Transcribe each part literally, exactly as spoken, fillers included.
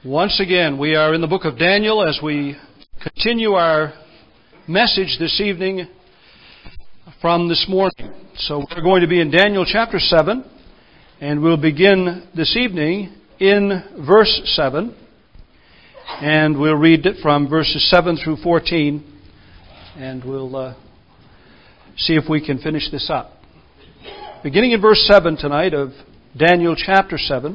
Once again, we are in the book of Daniel as we continue our message this evening from this morning. So we're going to be in Daniel chapter seven, and we'll begin this evening in verse seven, and we'll read it from verses seven through fourteen, and we'll uh, see if we can finish this up. Beginning in verse seven tonight of Daniel chapter seven.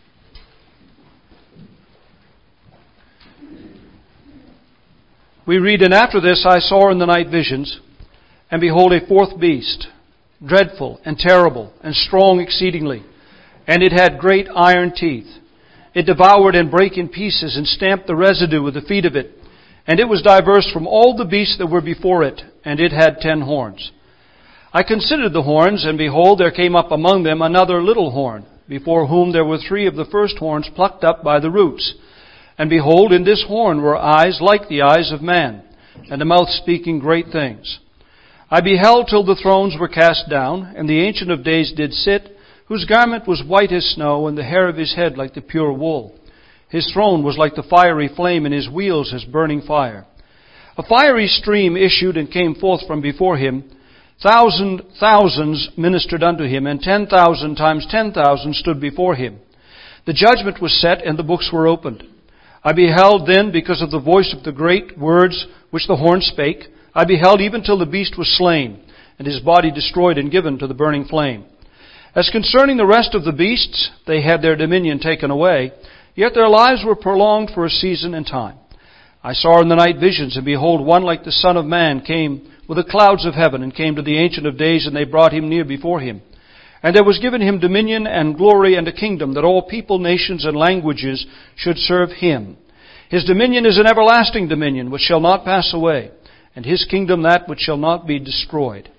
We read, "And after this I saw in the night visions, and behold a fourth beast, dreadful and terrible and strong exceedingly, and it had great iron teeth. It devoured and brake in pieces and stamped the residue with the feet of it. And it was diverse from all the beasts that were before it, and it had ten horns. I considered the horns, and behold, there came up among them another little horn, before whom there were three of the first horns plucked up by the roots. And behold, in this horn were eyes like the eyes of man, and a mouth speaking great things. I beheld till the thrones were cast down, and the Ancient of Days did sit, whose garment was white as snow, and the hair of his head like the pure wool. His throne was like the fiery flame, and his wheels as burning fire. A fiery stream issued and came forth from before him. Thousand thousands ministered unto him, and ten thousand times ten thousand stood before him. The judgment was set, and the books were opened. I beheld then, because of the voice of the great words which the horn spake, I beheld even till the beast was slain, and his body destroyed and given to the burning flame. As concerning the rest of the beasts, they had their dominion taken away, yet their lives were prolonged for a season and time. I saw in the night visions, and behold, one like the Son of Man came with the clouds of heaven, and came to the Ancient of Days, and they brought him near before him. And there was given him dominion and glory and a kingdom, that all people, nations, and languages should serve him. His dominion is an everlasting dominion, which shall not pass away, and his kingdom that which shall not be destroyed."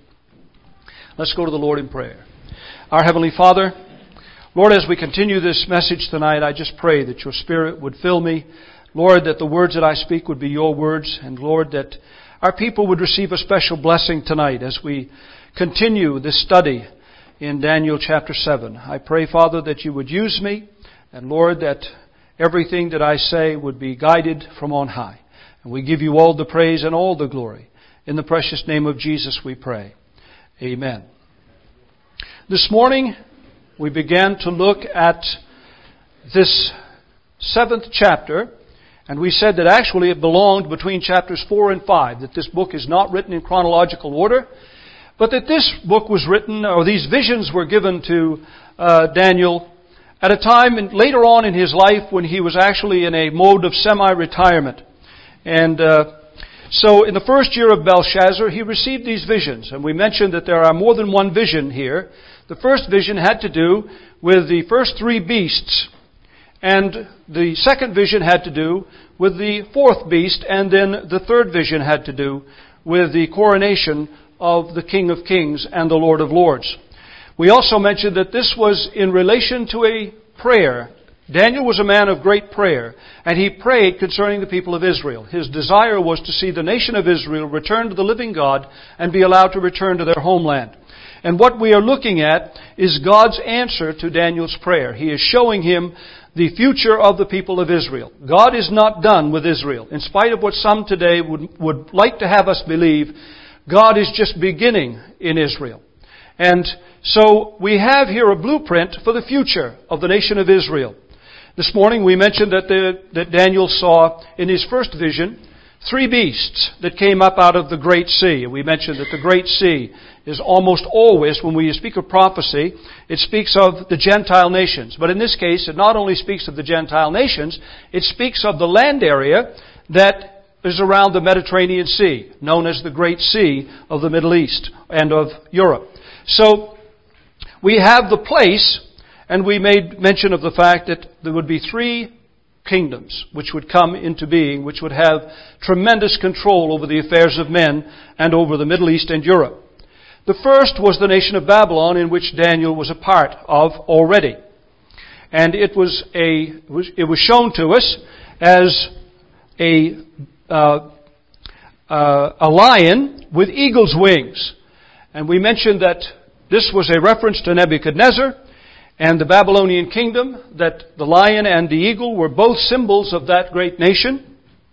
Let's go to the Lord in prayer. Our Heavenly Father, Lord, as we continue this message tonight, I just pray that your Spirit would fill me. Lord, that the words that I speak would be your words, and Lord, that our people would receive a special blessing tonight as we continue this study in Daniel chapter seven. I pray, Father, that you would use me, and Lord, that everything that I say would be guided from on high. And we give you all the praise and all the glory. In the precious name of Jesus we pray. Amen. This morning we began to look at this seventh chapter, and we said that actually it belonged between chapters four and five, that this book is not written in chronological order, but that this book was written, or these visions were given to uh, Daniel at a time in, later on in his life when he was actually in a mode of semi-retirement. And uh, so in the first year of Belshazzar, he received these visions. And we mentioned that there are more than one vision here. The first vision had to do with the first three beasts. And the second vision had to do with the fourth beast. And then the third vision had to do with the coronation of the King of Kings and the Lord of Lords. We also mentioned that this was in relation to a prayer. Daniel was a man of great prayer, and he prayed concerning the people of Israel. His desire was to see the nation of Israel return to the living God and be allowed to return to their homeland. And what we are looking at is God's answer to Daniel's prayer. He is showing him the future of the people of Israel. God is not done with Israel. In spite of what some today would, would like to have us believe, God is just beginning in Israel. And so we have here a blueprint for the future of the nation of Israel. This morning we mentioned that, the, that Daniel saw in his first vision three beasts that came up out of the great sea. We mentioned that the great sea is almost always, when we speak of prophecy, it speaks of the Gentile nations. But in this case, it not only speaks of the Gentile nations, it speaks of the land area that is around the Mediterranean Sea, known as the Great Sea of the Middle East and of Europe. So we have the place, and we made mention of the fact that there would be three kingdoms which would come into being, which would have tremendous control over the affairs of men and over the Middle East and Europe. The first was the nation of Babylon, in which Daniel was a part of already. And it was a it was shown to us as a Uh, uh, a lion with eagle's wings. And we mentioned that this was a reference to Nebuchadnezzar, And the Babylonian kingdom, that the lion and the eagle were both symbols of that great nation.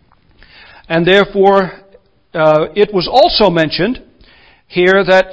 And therefore, uh, it was also mentioned here that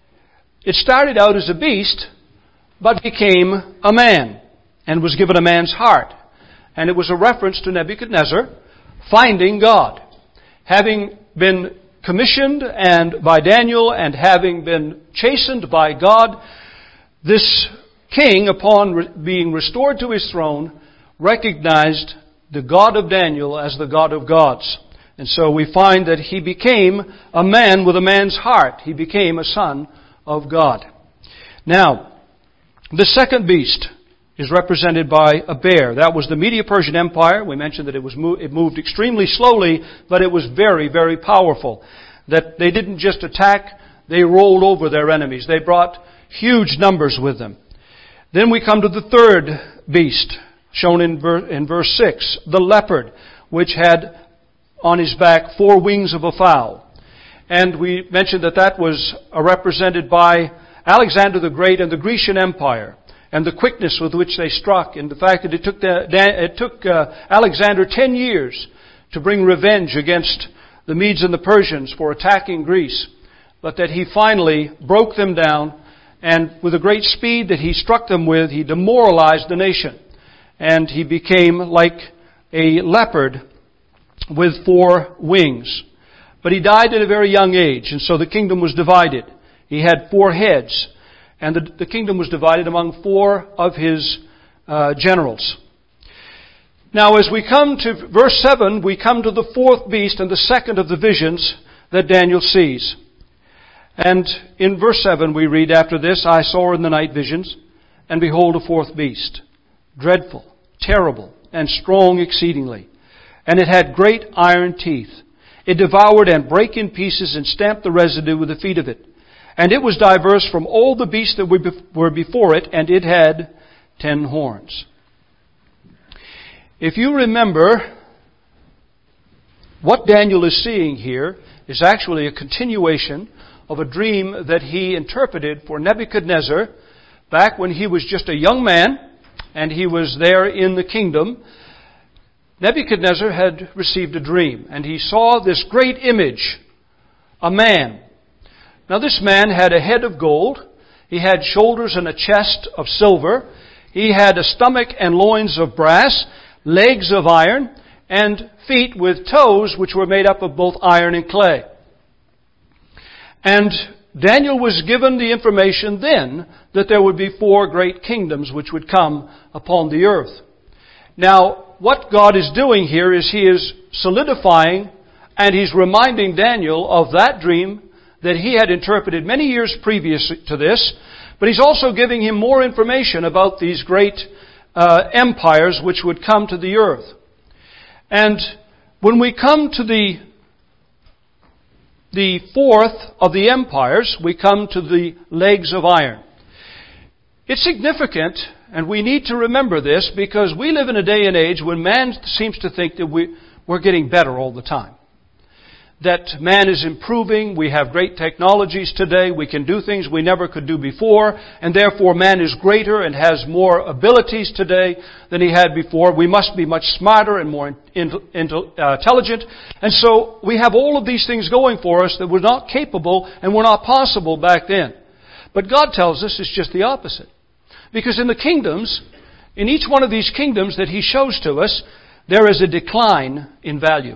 it started out as a beast, but became a man, and was given a man's heart. And it was a reference to Nebuchadnezzar finding God. Having been commissioned and by Daniel and having been chastened by God, this king, upon re- being restored to his throne, recognized the God of Daniel as the God of gods. And so we find that he became a man with a man's heart. He became a son of God. Now, the second beast is represented by a bear. That was the Medo-Persian Empire. We mentioned that it was mo- it moved extremely slowly, but it was very, very powerful. That they didn't just attack, they rolled over their enemies. They brought huge numbers with them. Then we come to the third beast, shown in, ver- in verse six, the leopard, which had on his back four wings of a fowl. And we mentioned that that was uh, represented by Alexander the Great and the Grecian Empire, and the quickness with which they struck, and the fact that it took, the, it took uh, Alexander ten years to bring revenge against the Medes and the Persians for attacking Greece, but that he finally broke them down, and with the great speed that he struck them with, he demoralized the nation. And he became like a leopard with four wings. But he died at a very young age, and so the kingdom was divided. He had four heads, and the, the kingdom was divided among four of his uh, generals. Now, as we come to verse seven, we come to the fourth beast and the second of the visions that Daniel sees. And in verse seven we read, after this, I saw in the night visions, and behold a fourth beast, dreadful, terrible, and strong exceedingly. And it had great iron teeth. It devoured and brake in pieces and stamped the residue with the feet of it. And it was diverse from all the beasts that were before it, and it had ten horns. If you remember, what Daniel is seeing here is actually a continuation of a dream that he interpreted for Nebuchadnezzar back when he was just a young man and he was there in the kingdom. Nebuchadnezzar had received a dream, and he saw this great image, a man. Now this man had a head of gold, he had shoulders and a chest of silver, he had a stomach and loins of brass, legs of iron, and feet with toes which were made up of both iron and clay. And Daniel was given the information then that there would be four great kingdoms which would come upon the earth. Now, what God is doing here is He is solidifying and He's reminding Daniel of that dream that he had interpreted many years previous to this, but He's also giving him more information about these great uh, empires which would come to the earth. And when we come to the the fourth of the empires, we come to the legs of iron. It's significant, and we need to remember this, because we live in a day and age when man seems to think that we, we're getting better all the time. That man is improving, we have great technologies today, we can do things we never could do before, and therefore man is greater and has more abilities today than he had before. We must be much smarter and more in, in, uh, intelligent. And so we have all of these things going for us that were not capable and were not possible back then. But God tells us it's just the opposite. Because in the kingdoms, in each one of these kingdoms that He shows to us, there is a decline in value.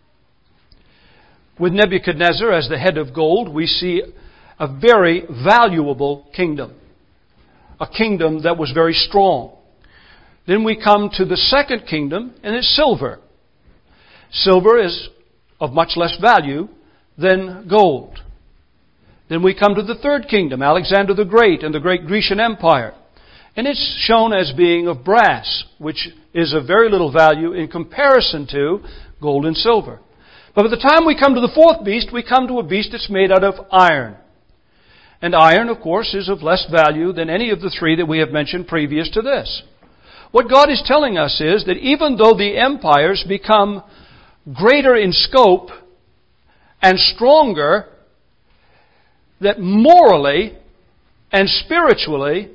With Nebuchadnezzar as the head of gold, we see a very valuable kingdom. A kingdom that was very strong. Then we come to the second kingdom, and it's silver. Silver is of much less value than gold. Then we come to the third kingdom, Alexander the Great and the great Grecian Empire. And it's shown as being of brass, which is of very little value in comparison to gold and silver. But by the time we come to the fourth beast, we come to a beast that's made out of iron. And iron, of course, is of less value than any of the three that we have mentioned previous to this. What God is telling us is that even though the empires become greater in scope and stronger, that morally and spiritually,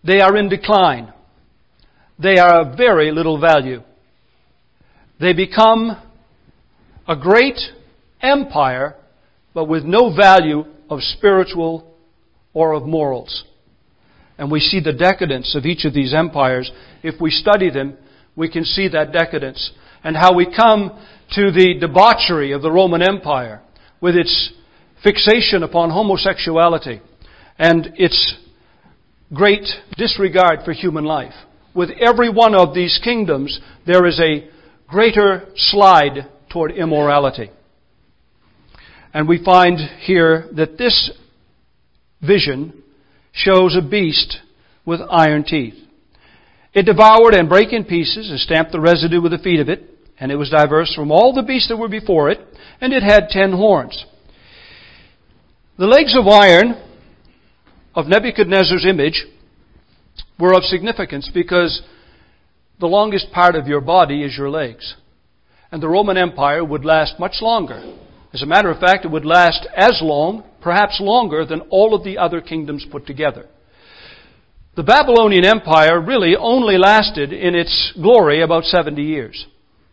They are in decline. They are of very little value. They become a great empire, but with no value of spiritual or of morals. And we see the decadence of each of these empires. If we study them, we can see that decadence. And how we come to the debauchery of the Roman Empire with its fixation upon homosexuality and its great disregard for human life. With every one of these kingdoms, there is a greater slide toward immorality. And we find here that this vision shows a beast with iron teeth. It devoured and brake in pieces and stamped the residue with the feet of it, and it was diverse from all the beasts that were before it, and it had ten horns. The legs of iron of Nebuchadnezzar's image were of significance because the longest part of your body is your legs. And the Roman Empire would last much longer. As a matter of fact, it would last as long, perhaps longer, than all of the other kingdoms put together. The Babylonian Empire really only lasted in its glory about seventy years.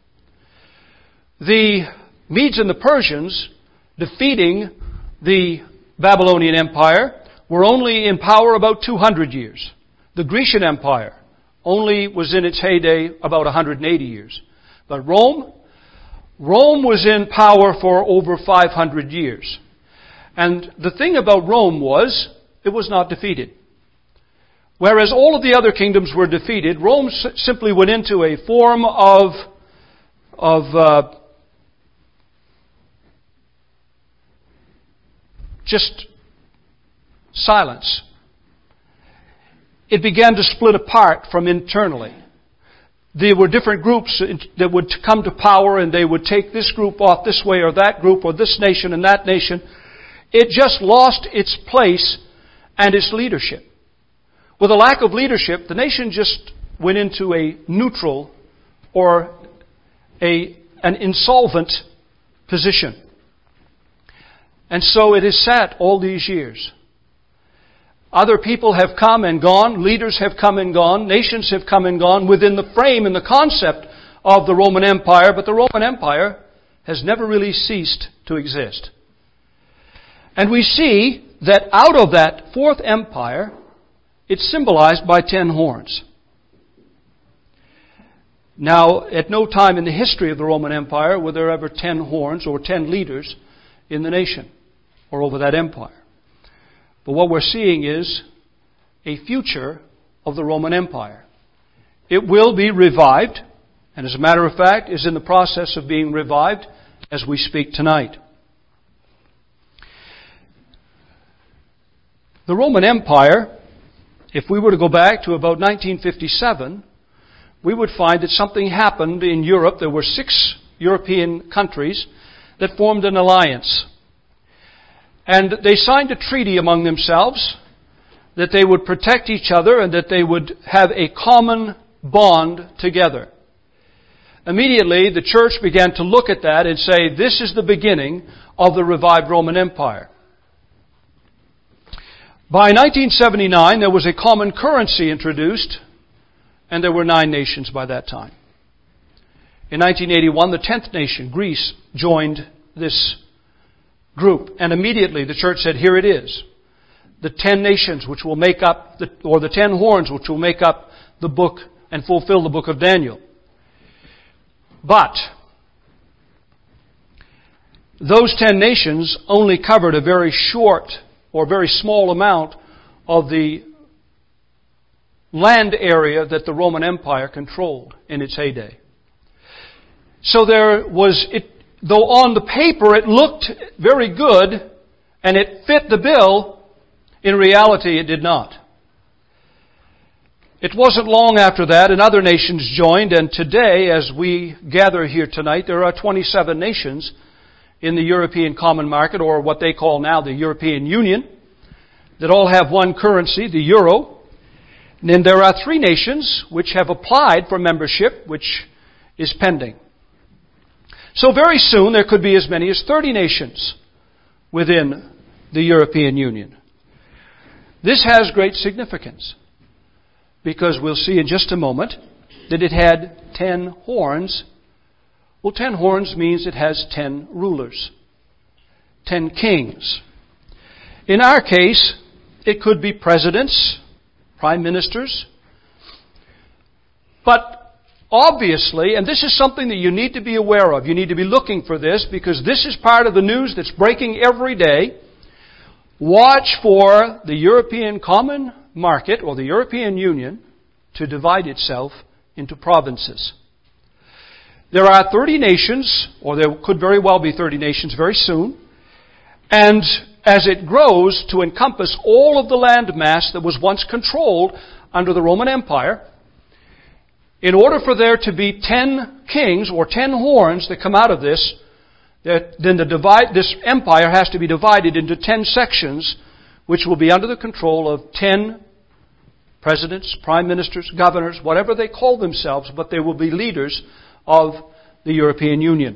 The Medes and the Persians, defeating the Babylonian Empire, were only in power about two hundred years. The Grecian Empire only was in its heyday about one hundred eighty years. But Rome, Rome was in power for over five hundred years. And the thing about Rome was, it was not defeated. Whereas all of the other kingdoms were defeated, Rome simply went into a form of, of uh, just silence. It began to split apart from internally. There were different groups that would come to power, and they would take this group off this way or that group or this nation and that nation. It just lost its place and its leadership. With a lack of leadership, the nation just went into a neutral or a, an insolvent position. And so it has sat all these years. Other people have come and gone, leaders have come and gone, nations have come and gone within the frame and the concept of the Roman Empire, but the Roman Empire has never really ceased to exist. And we see that out of that fourth empire, it's symbolized by ten horns. Now, at no time in the history of the Roman Empire were there ever ten horns or ten leaders in the nation or over that empire. But what we're seeing is a future of the Roman Empire. It will be revived, and as a matter of fact, is in the process of being revived as we speak tonight. The Roman Empire, if we were to go back to about nineteen fifty-seven, we would find that something happened in Europe. There were six European countries that formed an alliance. And they signed a treaty among themselves that they would protect each other and that they would have a common bond together. Immediately, the church began to look at that and say, this is the beginning of the revived Roman Empire. By nineteen seventy-nine, there was a common currency introduced, and there were nine nations by that time. In nineteen eighty-one, the tenth nation, Greece, joined this group. And immediately the church said, here it is. The ten nations which will make up, the, or the ten horns which will make up the book and fulfill the book of Daniel. But those ten nations only covered a very short or very small amount of the land area that the Roman Empire controlled in its heyday. So there was, it, though on the paper it looked very good and it fit the bill, in reality it did not. It wasn't long after that and other nations joined, and today, as we gather here tonight, there are twenty-seven nations in the European Common Market, or what they call now the European Union, that all have one currency, the euro. And then there are three nations which have applied for membership, which is pending. So very soon there could be as many as thirty nations within the European Union. This has great significance. because we'll see in just a moment that it had ten horns. Well, ten horns means it has ten rulers, ten kings. In our case, it could be presidents, prime ministers. But obviously, and this is something that you need to be aware of, you need to be looking for this because this is part of the news that's breaking every day. Watch for the European Common Market or the European Union to divide itself into provinces. There are thirty nations, or there could very well be thirty nations very soon. And as it grows to encompass all of the landmass that was once controlled under the Roman Empire, in order for there to be ten kings or ten horns that come out of this, that then the divide, this empire has to be divided into ten sections, which will be under the control of ten presidents, prime ministers, governors, whatever they call themselves, but they will be leaders of the European Union.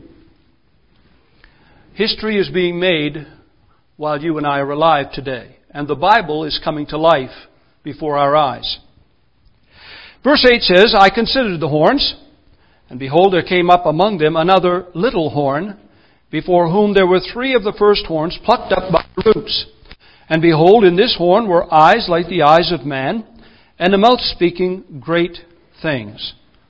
History is being made while you and I are alive today, and the Bible is coming to life before our eyes. Verse eight says, I considered the horns, and behold, there came up among them another little horn, before whom there were three of the first horns plucked up by the roots. And behold, in this horn were eyes like the eyes of man, and a mouth speaking great things.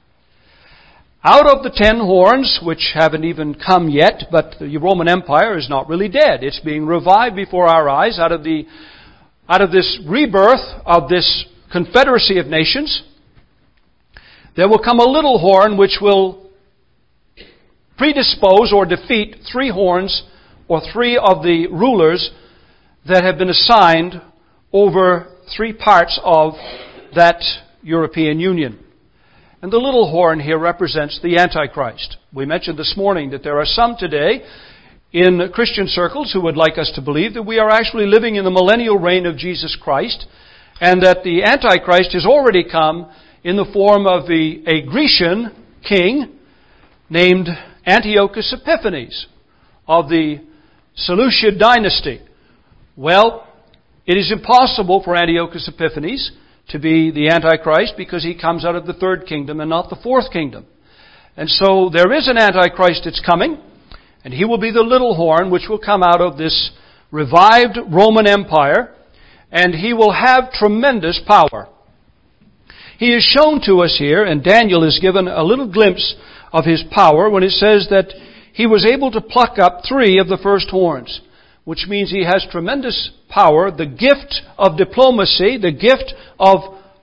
Out of the ten horns, which haven't even come yet, but the Roman Empire is not really dead. It's being revived before our eyes out of the, out of this rebirth of this confederacy of nations. There will come a little horn which will predispose or defeat three horns or three of the rulers that have been assigned over three parts of that European Union. And the little horn here represents the Antichrist. We mentioned this morning that there are some today in Christian circles who would like us to believe that we are actually living in the millennial reign of Jesus Christ and that the Antichrist has already come in the form of a, a Grecian king named Antiochus Epiphanes of the Seleucid dynasty. Well, it is impossible for Antiochus Epiphanes to be the Antichrist because he comes out of the third kingdom and not the fourth kingdom. And so there is an Antichrist that's coming, and he will be the little horn which will come out of this revived Roman Empire, and he will have tremendous power. He is shown to us here, and Daniel is given a little glimpse of his power when it says that he was able to pluck up three of the first horns, which means he has tremendous power, the gift of diplomacy, the gift of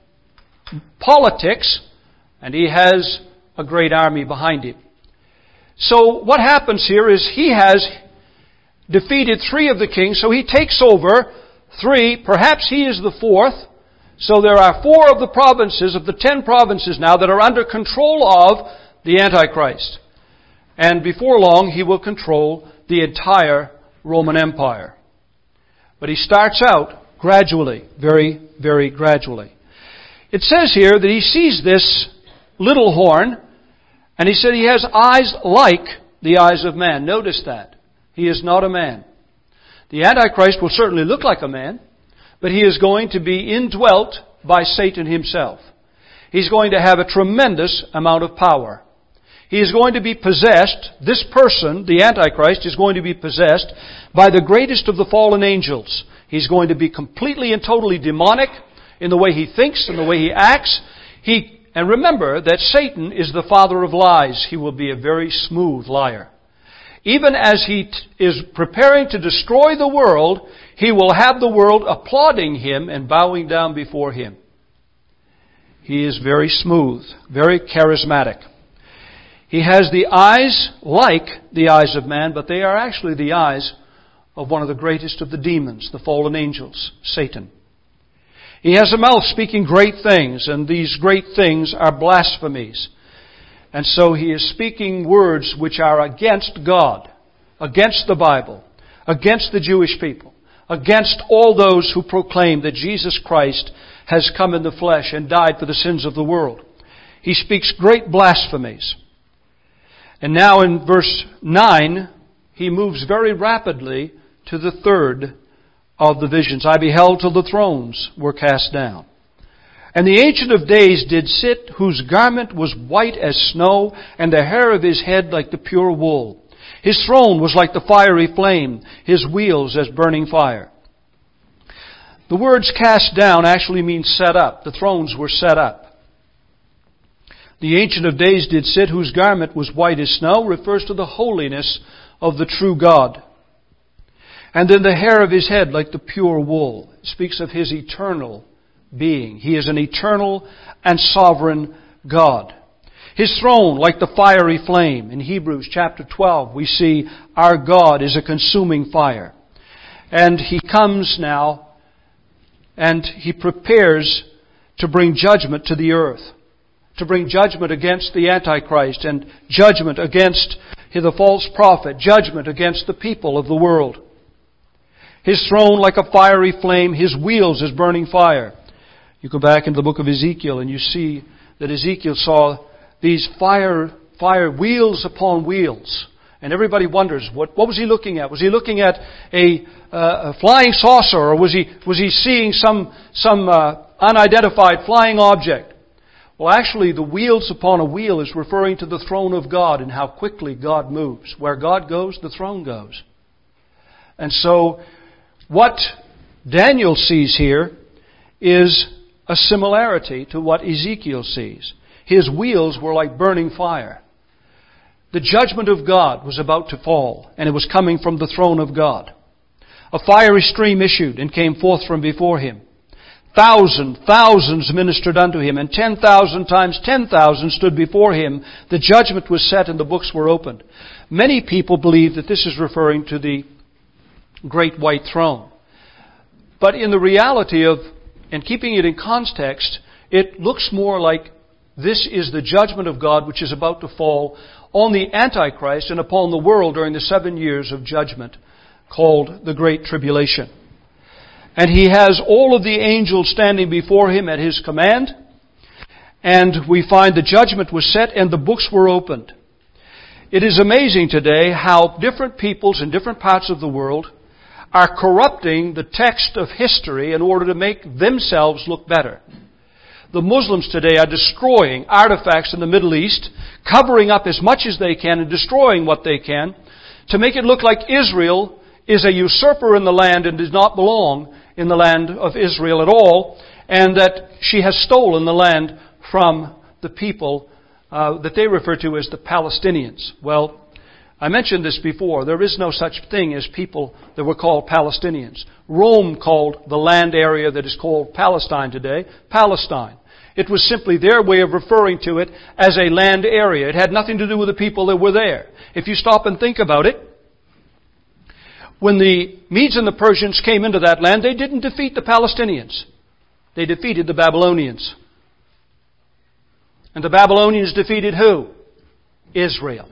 politics, and he has a great army behind him. So what happens here is he has defeated three of the kings, so he takes over three, perhaps he is the fourth. So there are four of the provinces, of the ten provinces now, that are under control of the Antichrist. And before long, he will control the entire Roman Empire. But he starts out gradually, very, very gradually. It says here that he sees this little horn, and he said he has eyes like the eyes of man. Notice that. He is not a man. The Antichrist will certainly look like a man, but he is going to be indwelt by Satan himself. He's going to have a tremendous amount of power. He is going to be possessed, this person, the Antichrist, is going to be possessed by the greatest of the fallen angels. He's going to be completely and totally demonic in the way he thinks and the way he acts. He, and remember that Satan is the father of lies. He will be a very smooth liar. Even as he t- is preparing to destroy the world, he will have the world applauding him and bowing down before him. He is very smooth, very charismatic. He has the eyes like the eyes of man, but they are actually the eyes of one of the greatest of the demons, the fallen angels, Satan. He has a mouth speaking great things, and these great things are blasphemies. And so he is speaking words which are against God, against the Bible, against the Jewish people, against all those who proclaim that Jesus Christ has come in the flesh and died for the sins of the world. He speaks great blasphemies. And now in verse nine, he moves very rapidly to the third of the visions. I beheld till the thrones were cast down. And the Ancient of Days did sit, whose garment was white as snow, and the hair of his head like the pure wool. His throne was like the fiery flame, his wheels as burning fire. The words cast down actually mean set up. The thrones were set up. The Ancient of Days did sit, whose garment was white as snow, refers to the holiness of the true God. And then the hair of his head like the pure wool. It speaks of his eternal being. He is an eternal and sovereign God. His throne like the fiery flame. In Hebrews chapter twelve we see our God is a consuming fire. And He comes now and He prepares to bring judgment to the earth. To bring judgment against the Antichrist and judgment against the false prophet. Judgment against the people of the world. His throne like a fiery flame. His wheels as burning fire. You go back into the book of Ezekiel and you see that Ezekiel saw these fire, fire wheels upon wheels. And everybody wonders, what, what was he looking at? Was he looking at a, uh, a flying saucer, or was he, was he seeing some, some uh, unidentified flying object? Well, actually, the wheels upon a wheel is referring to the throne of God and how quickly God moves. Where God goes, the throne goes. And so, what Daniel sees here is a similarity to what Ezekiel sees. His wheels were like burning fire. The judgment of God was about to fall, and it was coming from the throne of God. A fiery stream issued and came forth from before Him. Thousand, thousands ministered unto Him, and ten thousand times ten thousand stood before Him. The judgment was set and the books were opened. Many people believe that this is referring to the great white throne. But in the reality of, and keeping it in context, it looks more like this is the judgment of God which is about to fall on the Antichrist and upon the world during the seven years of judgment called the Great Tribulation. And He has all of the angels standing before Him at His command. And we find the judgment was set and the books were opened. It is amazing today how different peoples in different parts of the world are corrupting the text of history in order to make themselves look better. The Muslims today are destroying artifacts in the Middle East, covering up as much as they can and destroying what they can to make it look like Israel is a usurper in the land and does not belong in the land of Israel at all, and that she has stolen the land from the people uh, that they refer to as the Palestinians. Well, I mentioned this before. There is no such thing as people that were called Palestinians. Rome called the land area that is called Palestine today, Palestine. It was simply their way of referring to it as a land area. It had nothing to do with the people that were there. If you stop and think about it, when the Medes and the Persians came into that land, they didn't defeat the Palestinians. They defeated the Babylonians. And the Babylonians defeated who? Israel.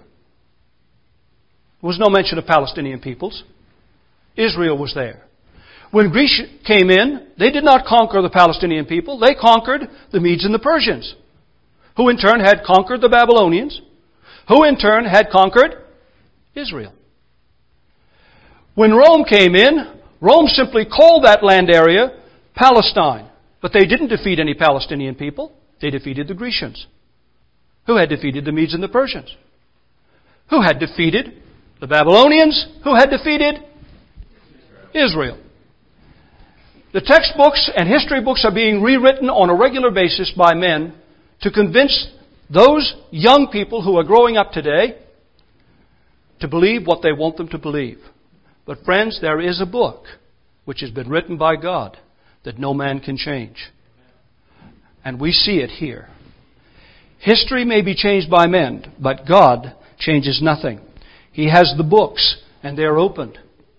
There was no mention of Palestinian peoples. Israel was there. When Greece came in, they did not conquer the Palestinian people. They conquered the Medes and the Persians, who in turn had conquered the Babylonians, who in turn had conquered Israel. When Rome came in, Rome simply called that land area Palestine. But they didn't defeat any Palestinian people. They defeated the Grecians, who had defeated the Medes and the Persians, who had defeated the Babylonians, who had defeated Israel. The textbooks and history books are being rewritten on a regular basis by men to convince those young people who are growing up today to believe what they want them to believe. But friends, there is a book which has been written by God that no man can change. And we see it here. History may be changed by men, but God changes nothing. He has the books, and they're opened.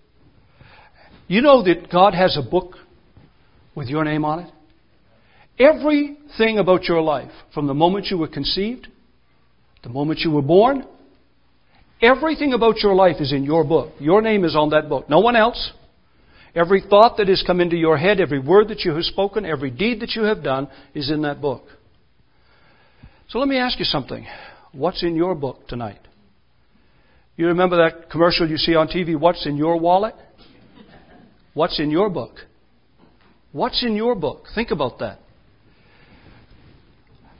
You know that God has a book with your name on it? Everything about your life, from the moment you were conceived, the moment you were born, everything about your life is in your book. Your name is on that book. No one else. Every thought that has come into your head, every word that you have spoken, every deed that you have done is in that book. So let me ask you something. What's in your book tonight? You remember that commercial you see on T V, what's in your wallet? What's in your book? What's in your book? Think about that.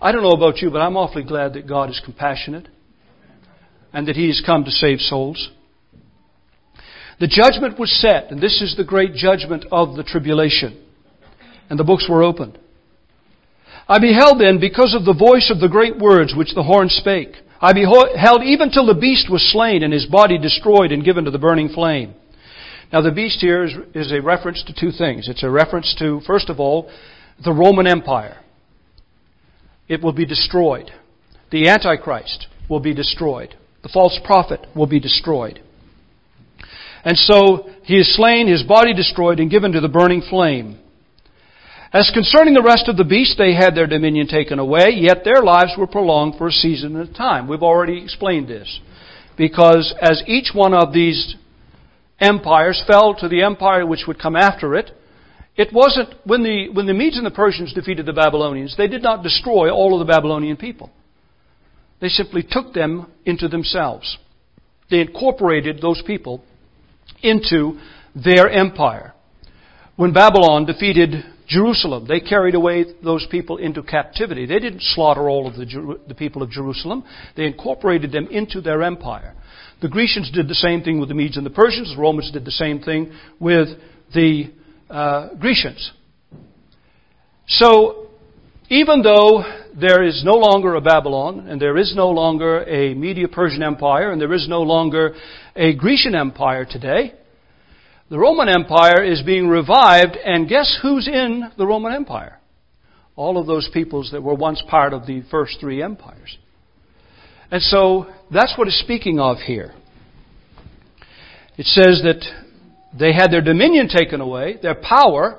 I don't know about you, but I'm awfully glad that God is compassionate and that He has come to save souls. The judgment was set, and this is the great judgment of the tribulation. And the books were opened. I beheld then, because of the voice of the great words which the horn spake, I beheld even till the beast was slain and his body destroyed and given to the burning flame. Now the beast here is, is a reference to two things. It's a reference to, first of all, the Roman Empire. It will be destroyed. The Antichrist will be destroyed. The false prophet will be destroyed. And so he is slain, his body destroyed, and given to the burning flame. As concerning the rest of the beasts, they had their dominion taken away, yet their lives were prolonged for a season at a time. We've already explained this. Because as each one of these empires fell to the empire which would come after it, it wasn't, when the, when the Medes and the Persians defeated the Babylonians, they did not destroy all of the Babylonian people. They simply took them into themselves. They incorporated those people into their empire. When Babylon defeated Jerusalem, they carried away those people into captivity. They didn't slaughter all of the, Jer- the people of Jerusalem. They incorporated them into their empire. The Grecians did the same thing with the Medes and the Persians. The Romans did the same thing with the uh, Grecians. So, even though there is no longer a Babylon, and there is no longer a Medo-Persian Empire, and there is no longer a Grecian Empire today, the Roman Empire is being revived, and guess who's in the Roman Empire? All of those peoples that were once part of the first three empires. And so, that's what it's speaking of here. It says that they had their dominion taken away, their power,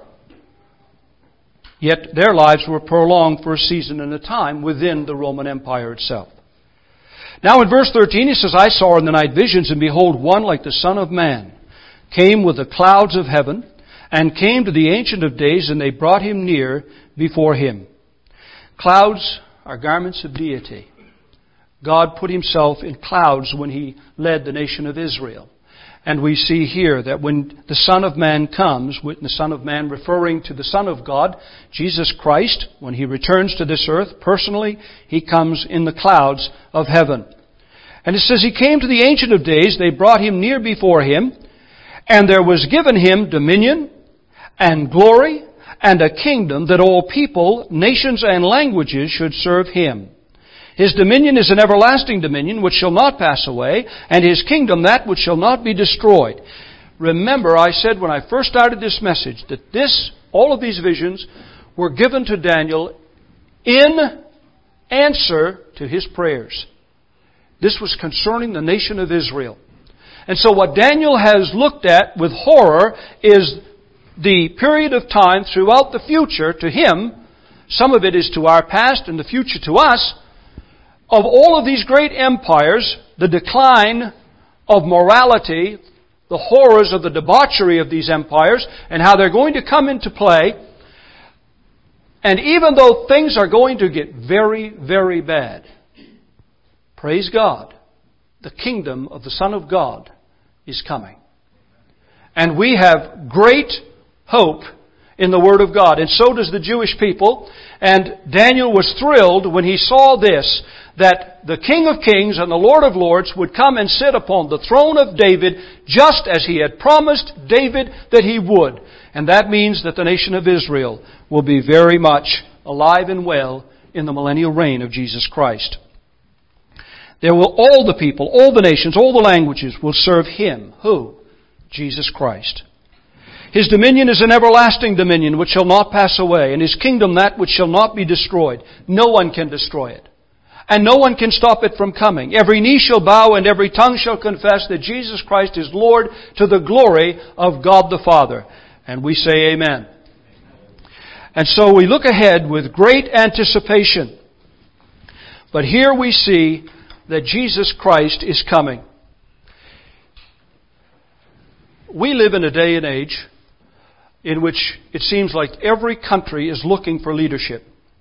yet their lives were prolonged for a season and a time within the Roman Empire itself. Now in verse thirteen, it says, I saw in the night visions, and behold, one like the Son of Man came with the clouds of heaven, and came to the Ancient of Days, and they brought him near before him. Clouds are garments of deity. God put himself in clouds when he led the nation of Israel. And we see here that when the Son of Man comes, with the Son of Man referring to the Son of God, Jesus Christ, when he returns to this earth, personally, he comes in the clouds of heaven. And it says, he came to the Ancient of Days, they brought him near before him, and there was given him dominion and glory and a kingdom that all people, nations, and languages should serve him. His dominion is an everlasting dominion which shall not pass away, and his kingdom that which shall not be destroyed. Remember, I said when I first started this message that this, all of these visions were given to Daniel in answer to his prayers. This was concerning the nation of Israel. And so what Daniel has looked at with horror is the period of time throughout the future to him, some of it is to our past and the future to us, of all of these great empires, the decline of morality, the horrors of the debauchery of these empires, and how they're going to come into play. And even though things are going to get very, very bad, praise God, the kingdom of the Son of God is coming. And we have great hope in the Word of God. And so does the Jewish people. And Daniel was thrilled when he saw this, that the King of Kings and the Lord of Lords would come and sit upon the throne of David just as he had promised David that he would. And that means that the nation of Israel will be very much alive and well in the millennial reign of Jesus Christ. There will all the people, all the nations, all the languages will serve him. Who? Jesus Christ. His dominion is an everlasting dominion which shall not pass away, and his kingdom that which shall not be destroyed. No one can destroy it. And no one can stop it from coming. Every knee shall bow and every tongue shall confess that Jesus Christ is Lord, to the glory of God the Father. And we say amen. And so we look ahead with great anticipation. But here we see that Jesus Christ is coming. We live in a day and age in which it seems like every country is looking for leadership.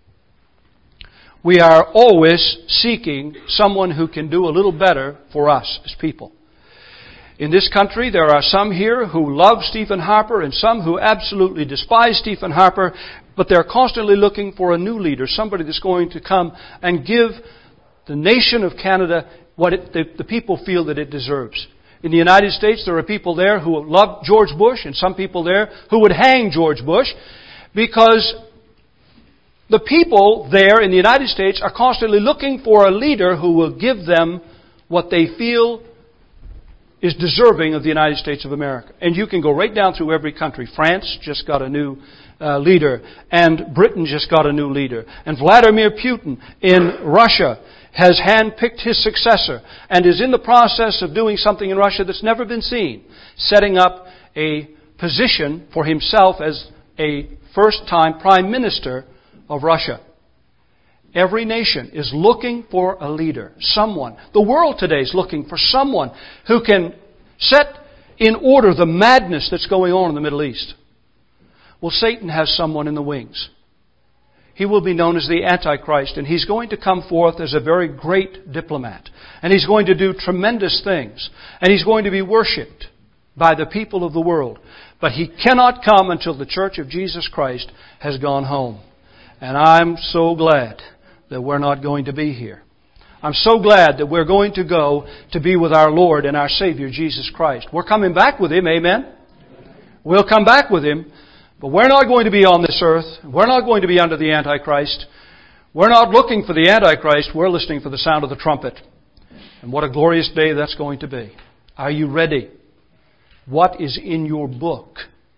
We are always seeking someone who can do a little better for us as people. In this country, there are some here who love Stephen Harper and some who absolutely despise Stephen Harper, but they're constantly looking for a new leader, somebody that's going to come and give the nation of Canada what it, the, the people feel that it deserves. In the United States, there are people there who love George Bush and some people there who would hang George Bush because the people there in the United States are constantly looking for a leader who will give them what they feel is deserving of the United States of America. And you can go right down through every country. France just got a new uh, leader, and Britain just got a new leader. And Vladimir Putin in Russia has handpicked his successor and is in the process of doing something in Russia that's never been seen, setting up a position for himself as a first-time Prime Minister of Russia. Every nation is looking for a leader, someone. The world today is looking for someone who can set in order the madness that's going on in the Middle East. Well, Satan has someone in the wings. He will be known as the Antichrist, and he's going to come forth as a very great diplomat. And he's going to do tremendous things. And he's going to be worshipped by the people of the world. But he cannot come until the Church of Jesus Christ has gone home. And I'm so glad that we're not going to be here. I'm so glad that we're going to go to be with our Lord and our Savior, Jesus Christ. We're coming back with Him, amen? We'll come back with Him, but we're not going to be on this earth. We're not going to be under the Antichrist. We're not looking for the Antichrist. We're listening for the sound of the trumpet. And what a glorious day that's going to be. Are you ready? What is in your book?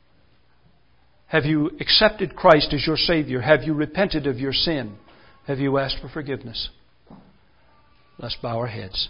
Have you accepted Christ as your Savior? Have you repented of your sin? Have you asked for forgiveness? Let's bow our heads.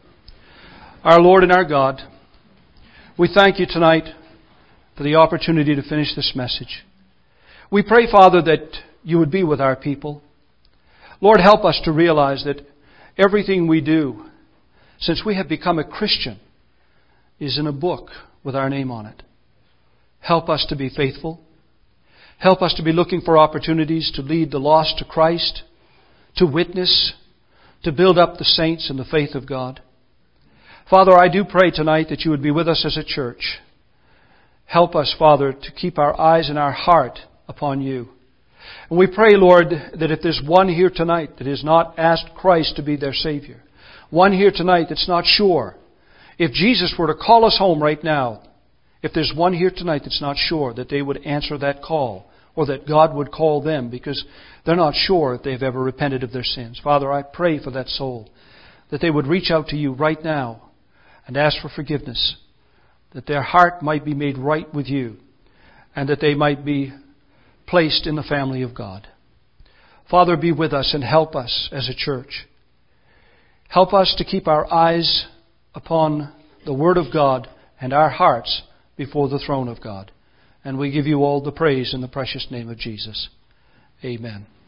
Our Lord and our God, we thank You tonight for the opportunity to finish this message. We pray, Father, that You would be with our people. Lord, help us to realize that everything we do, since we have become a Christian, is in a book with our name on it. Help us to be faithful. Help us to be looking for opportunities to lead the lost to Christ, to witness, to build up the saints in the faith of God. Father, I do pray tonight that You would be with us as a church. Help us, Father, to keep our eyes and our heart upon You. And we pray, Lord, that if there's one here tonight that has not asked Christ to be their Savior, one here tonight that's not sure, if Jesus were to call us home right now, if there's one here tonight that's not sure that they would answer that call, or that God would call them because they're not sure if they've ever repented of their sins. Father, I pray for that soul, that they would reach out to You right now and ask for forgiveness, that their heart might be made right with You, and that they might be placed in the family of God. Father, be with us and help us as a church. Help us to keep our eyes upon the Word of God and our hearts before the throne of God. And we give You all the praise in the precious name of Jesus. Amen.